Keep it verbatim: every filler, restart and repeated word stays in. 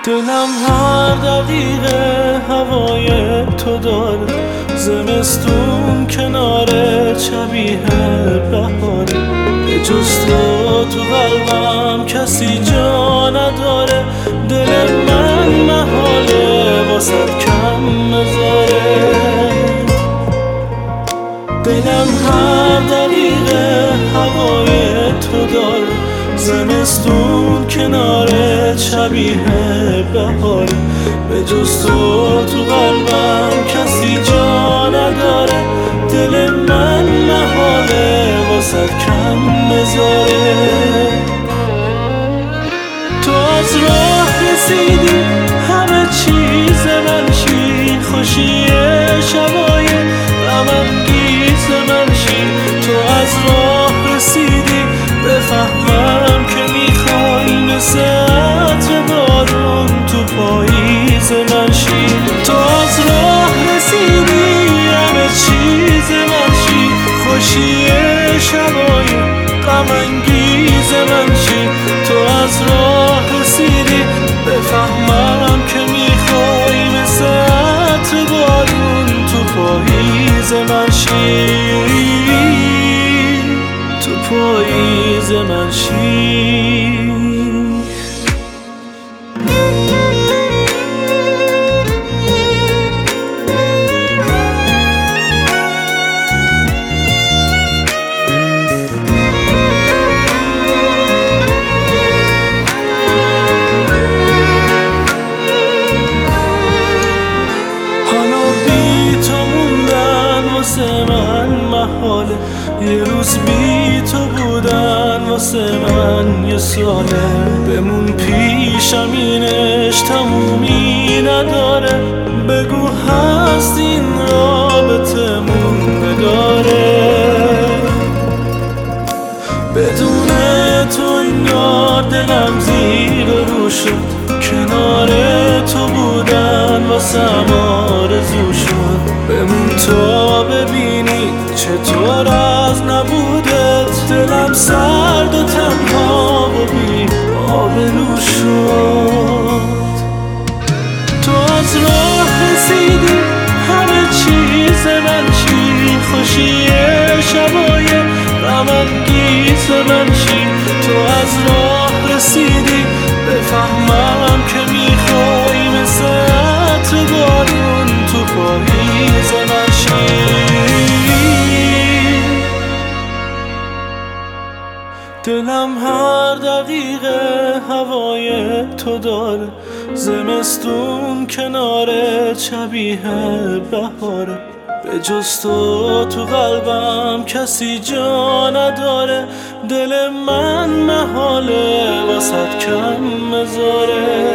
دلم هر دقیقه هوای تو داره، زمستون کنار شبیه بهاره. به جز تو تو قلبم کسی جا نداره، دل من محاله واسد کم بذاره. دلم هر دقیقه هوای تو داره، زمستون کنار شبیه بهاره. به جز تو تو قلبم کسی جا نداره، دل من محاله واسد کم بذاره. تو از راه رسیدی همه چیز من شی، خوشی شبای غم‌انگیز من شی. تو از راه رسیدی بفهمم که میخوای مثل عطر بارون تو پاییز من شی. تو از راه رسیدی همه چیز من شی، خوشی شبای غم‌انگیز من شی. تو از راه رسیدی بفهمم که میخوای مثل عطر بارون تو پاییز من شی، تو پاییز من شی. یه روز بی تو بودن واسه من یه ساله، بمون پیشم اینش تمومی نداره. بگو هست این رابطه موندگاره، بدون تو انگار دلم زیر رو شد. کنار تو بودن واسم آرزو شد، بمون تا ببینی چطور از نبودت دلم سرد و تنها و بی آبرو شد. تو از راه رسیدی همه چیز من شی، خوشی شبای غم‌انگیز من شی. تو از راه رسیدی بفهمم که میخوای مثل عطر بارون تو پاییز من شی. دلم هر دقیقه هوای تو داره، زمستون کنار شبیه بهاره. به جز تو تو قلبم کسی جا نداره، دل من محاله واسد کم بذاره.